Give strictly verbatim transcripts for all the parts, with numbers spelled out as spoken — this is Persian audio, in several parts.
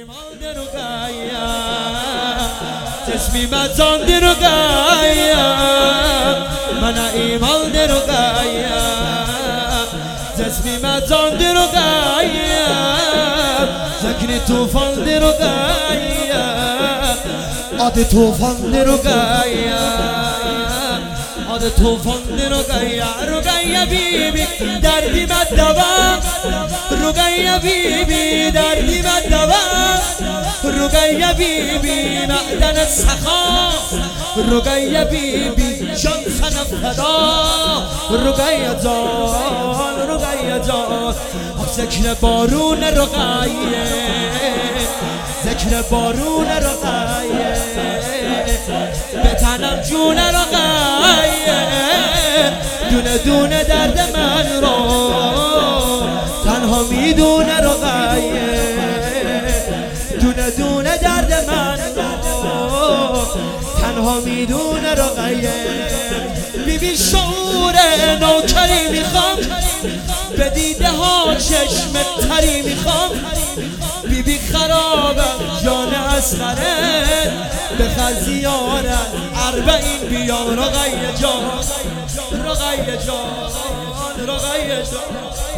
ایمان رو گایا جسمی مزان رو گایا من ایمان رو گایا جسمی مزان رو گایا زکنی توفان رو گایا آد توفان رو گایا آد توفان رو گایا رو گایا بیبی دردی بد دوا رو گایا بیبی دردی بد دوا رو گایا بیبی معدن سخا رو گایا بیبی جان سنم فدا رو گایا جان رو گایا جان ذکر بارون رو گایا ذکر بارون رو گایا به تنم جون رو گایا دونه دونه درد من رو تنها میدونه رو گایا دونه دونه درد من رو تنها میدونه رو گایا بیبی شعور نوکری میخوام به دیده ها چشم تری میخوام بیبی خرابم جان اصغره به خزیارت اربعین بیام رقیه جان رقیه جان رقیه جان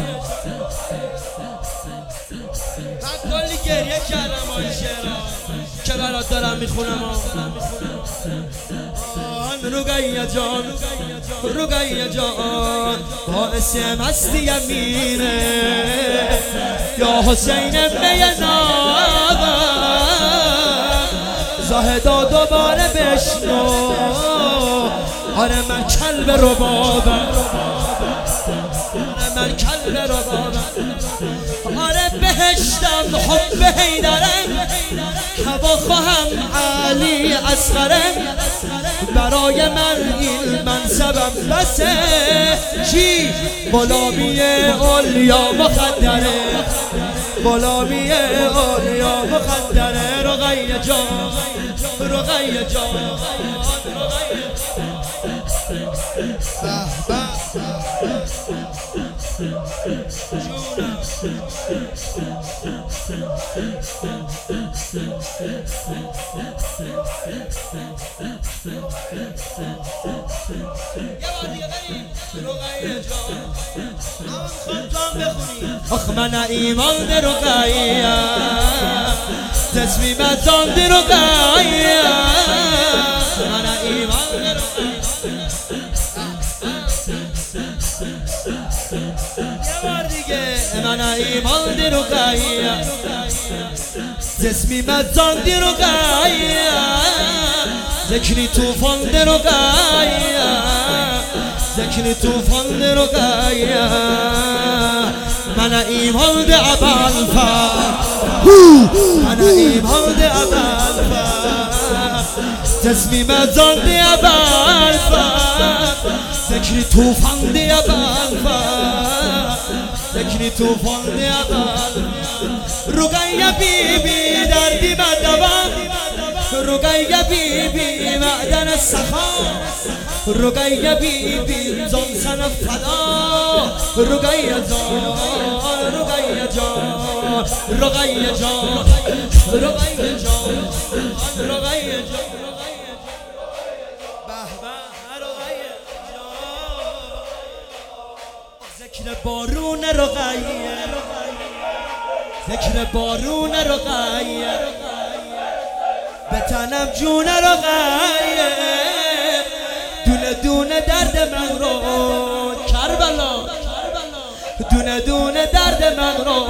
من کلی گریه کردم آی شعرها که برات دارم میخونم رقیه جان رقیه جان باعث مستی امینه یا حسین ابن نابا زاهدا دوباره بشنو آره من کلب ربابم آره من کلب ربابم آره بهشتم حب حیدرم هوا خواهم علی اصغرم برای من این منصبم بسه چی غلامی اولیا مخدره غلامی اولیا مخدره رقیه جان رقیه جان آخ من ایمان در رقیه جسمی مزان در رقیه من ایمان در رقیه یه بار دیگه من ایمان در رقیه جسمی مزان در رقیه ذکری توفان در رقیه ذکری توفان در رقیه من ایمان ده ابوالفضل من ایمان ده ابوالفضل جسمی مزان ده ابوالفضل ذکری توفان ده ابوالفضل ذکری توفان ده ابوالفضل رقیه بیبی دردی بد دوا رقیه بیبی معدن سخا رقیه بیبی جان سنم فدا رقیه جان رقیه جان رقیه جان رقیه جان رقیه جان به به رقیه جان ذکر بارون رقیه ذکر بارون رقیه به تنم جون رقیه دونه دونه درد من رو کربلا دونه دونه درد من رو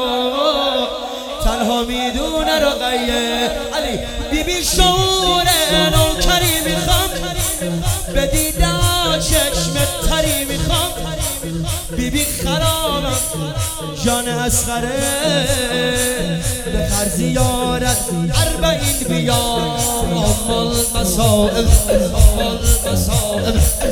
تنها میدونه رقیه علی بیبی شعور نوکری میخوام به دیده چشم تری میخوام بیبی خرابم جان اصغره به خرزیارت اربعین بیام ام المصائب ام المصائب